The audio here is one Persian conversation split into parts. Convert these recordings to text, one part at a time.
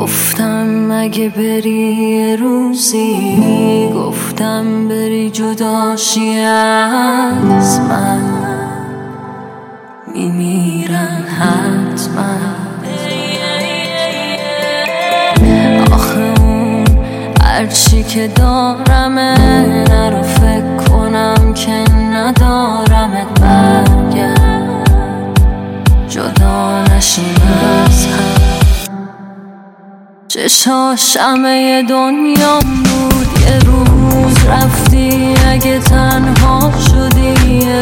گفتم اگه بری یه روزی، گفتم بری جداشی از من، میمیرم حتما. آخه اون هرچی که دارمه، نرو فکر کنم که ندارمت، برگرد جدا نشیم از هم. چشاش همه دنیام بود، یه روز رفتی اگه تنها شدی، یه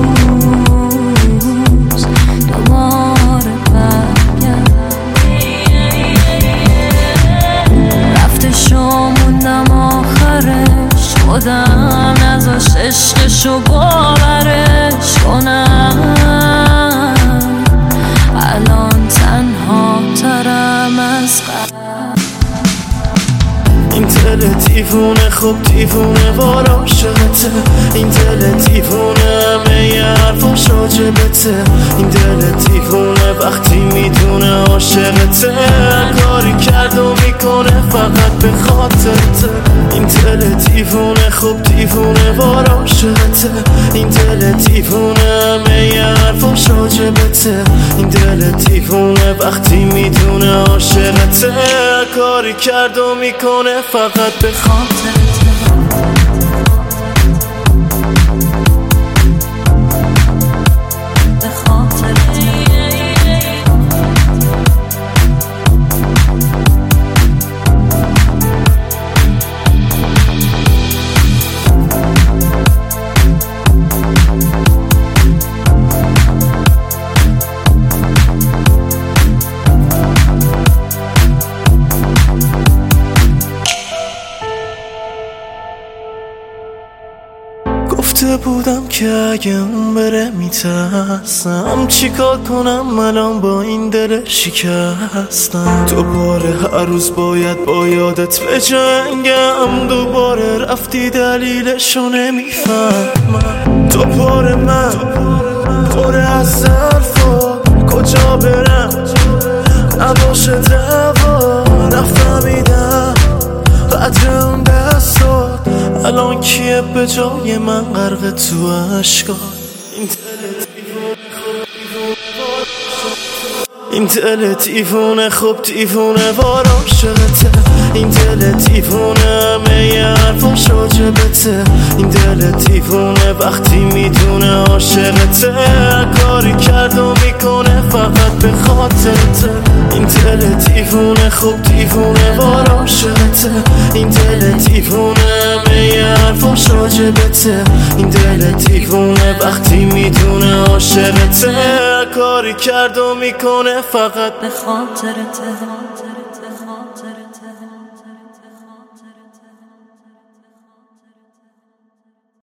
روز دوباره برگرد. رفتش و موندم آخرش، خودم نذاش عشقشو باورش کنم. الان تنها ترم از قبل. این دل دیوونه خب دیوونه وار عاشقته، این دل دیوونه همه یه حرفاش راجبته، این دل دیوونه وقتی میدونه عاشقته، کاری کرد و میکنه فقط به خاطرته. این دل دیوونه خب دیوونه وار عاشقته، این دل دیوونه همه یه حرفاش راجبته، این دل دیوونه وقتی میدونه عاشقته، کاری کرد و میکنه فقط به خاطرته. گفته بودم که اگه اون بره میترسم، چیکار کنم الان با این دل شکستم. دوباره هر روز باید با یادت بجنگم، دوباره رفتی دلیلشو نمیفهمم. دوباره من پر از حرفا، کجا برم نباشه دوا، نفهمیدم قدر اون دستات، الان کیه به جای من غرق تو عشقات. این دل دیوونه خب دیوونه وار عاشقته، این دل دیوونه همه یه حرفاش راجبته، این دل دیوونه وقتی میدونه عاشقته، کاری کرد و میکنه فقط به خاطرته. این دل دیوونه خب دیوونه وار عاشقته، این دل دیوونه همه یه حرفاش راجبته، این دل دیوونه وقتی میدونه عاشقته، کاری کرد و میکنه فقط به خاطرته.